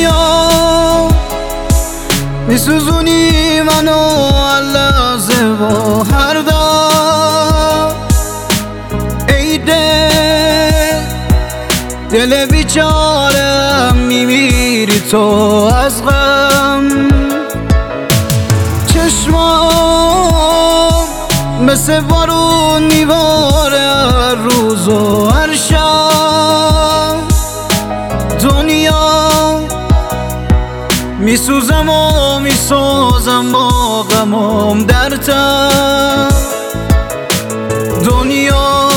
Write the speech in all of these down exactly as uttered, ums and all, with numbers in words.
دنیا میسوزونی منو هر لحظه و هر دم. ای دل دل بیچارم میمیری تو از غم. چشمام مثل بارون میباره هر روز و هر شب. دنیا میسوزم و میسازم با غمام در تن. دنیا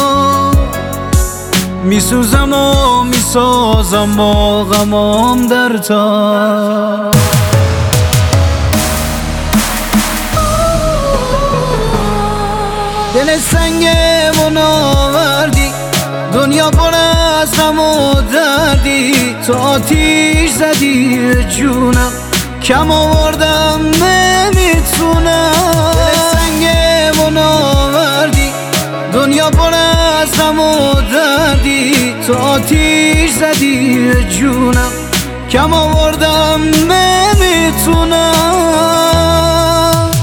میسوزم و میسازم با غمام در تن. دل سنگمون آوردی، دنیا پر از غم و دردی. تو آتیش زدی جونم، کم آوردم نمیتونم. دل سنگمون آوردی، دنیا پر از غم و دردی. تو آتیش زدی جونم، کم آوردم نمیتونم.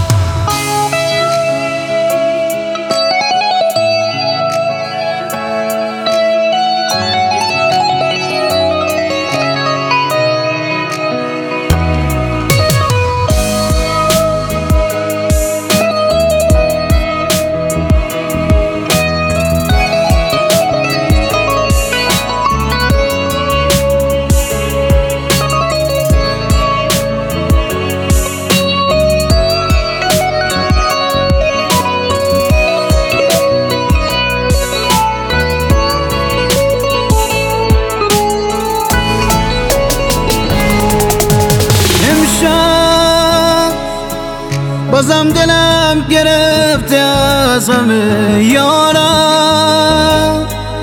بازم دلم گرفته از همه یارم.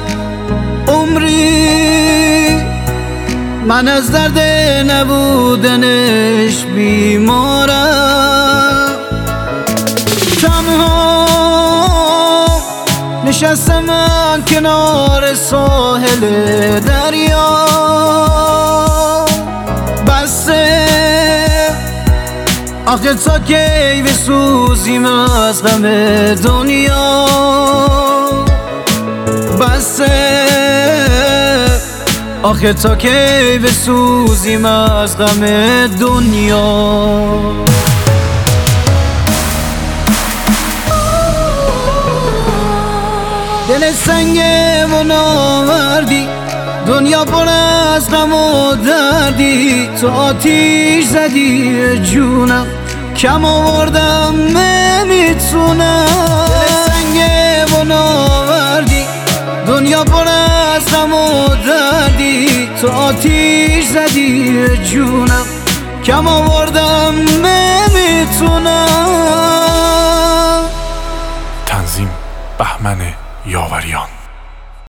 عمری من از درد نبودنش بیمارم. تنها نشستم من کنار ساحل دریا. بسه آخه تا کی بسوزیم از غم دنیا. بسه آخه تا کی بسوزیم از غم دنیا. دل سنگمون آوردی، دنیا پر از غم و دردی. تو آتیش زدی جونم، کم آوردم نمیتونم. دل سنگمون آوردی، دنیا پر از غم و دردی. تو آتیش زدی جونم، کم آوردم نمیتونم. تنظیم بهمن یاوریان.